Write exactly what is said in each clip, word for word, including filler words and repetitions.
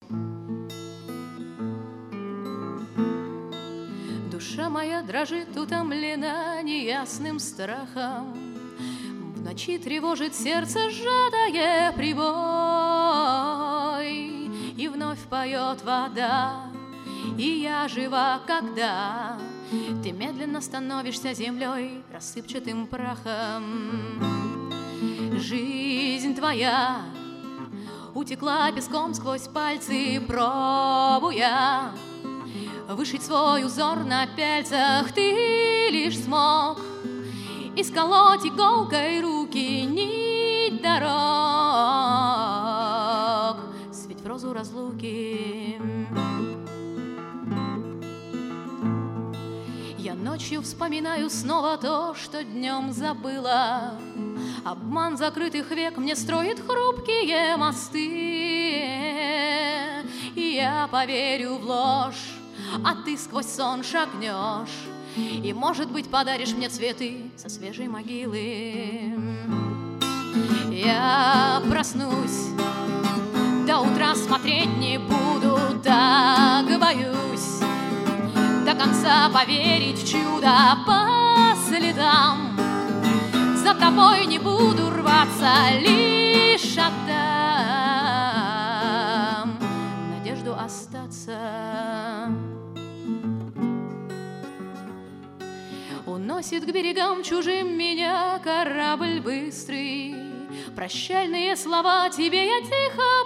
Душа моя дрожит, утомлена неясным страхом. В ночи тревожит сердце сжатое прибой. И вновь поет вода, и я жива, когда ты медленно становишься землей, рассыпчатым прахом. Жизнь твоя утекла песком сквозь пальцы, пробуя вышить свой узор на пяльцах. Ты лишь смог исколоть иголкой руки нить дорог, светь в розу разлуки. Я ночью вспоминаю снова то, что днем забыла. Обман закрытых век мне строит хрупкие мосты, и я поверю в ложь, а ты сквозь сон шагнешь, и, может быть, подаришь мне цветы со свежей могилы. Я проснусь, до утра смотреть не буду, так боюсь до конца поверить в чудо по следам. За тобой не буду рваться, лишь отдам надежду остаться. Уносит к берегам чужим меня корабль быстрый. Прощальные слова тебе я тихо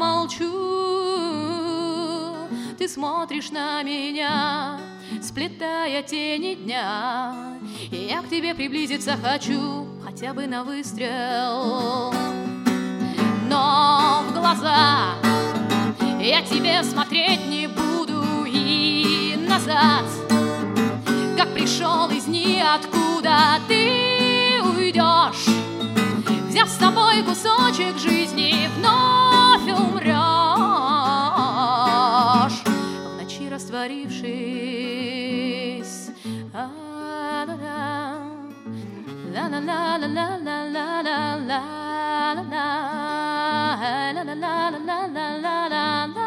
промолчу. Ты смотришь на меня, сплетая тени дня, и я к тебе приблизиться хочу, хотя бы на выстрел. Но в глаза я тебе смотреть не буду, и назад, как пришел из ниоткуда, ты уйдешь, взяв с собой кусочек жизни, вновь умрешь, в ночи растворившись. La la la la la la la la la la la la la la la la